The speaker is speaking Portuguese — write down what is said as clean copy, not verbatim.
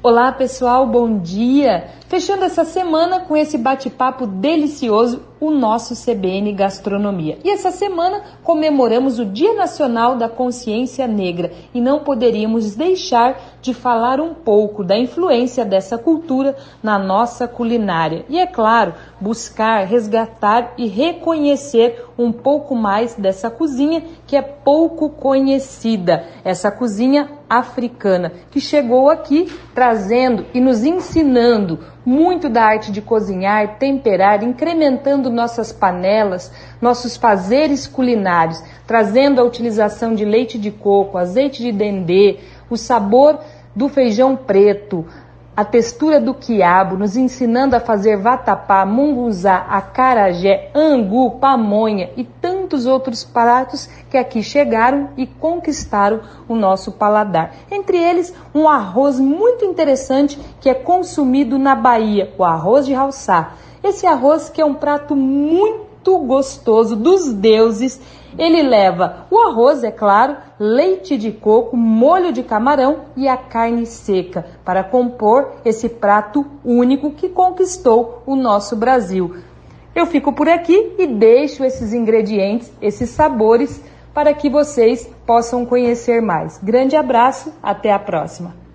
Olá pessoal, bom dia! Fechando essa semana com esse bate-papo delicioso, o nosso CBN Gastronomia. E essa semana comemoramos o Dia Nacional da Consciência Negra e não poderíamos deixar de falar um pouco da influência dessa cultura na nossa culinária. E é claro, buscar, resgatar e reconhecer um pouco mais dessa cozinha que é pouco conhecida, essa cozinha africana, que chegou aqui trazendo e nos ensinando muito da arte de cozinhar, temperar, incrementando nossas panelas, nossos fazeres culinários, trazendo a utilização de leite de coco, azeite de dendê, o sabor do feijão preto, a textura do quiabo, nos ensinando a fazer vatapá, munguzá, acarajé, angu, pamonha e tantos outros pratos que aqui chegaram e conquistaram o nosso paladar. Entre eles, um arroz muito interessante que é consumido na Bahia, o arroz de Hauçá. Esse arroz que é um prato muito gostoso dos deuses. Ele leva o arroz, é claro, leite de coco, molho de camarão e a carne seca para compor esse prato único que conquistou o nosso Brasil. Eu fico por aqui e deixo esses ingredientes, esses sabores, para que vocês possam conhecer mais. Grande abraço, até a próxima!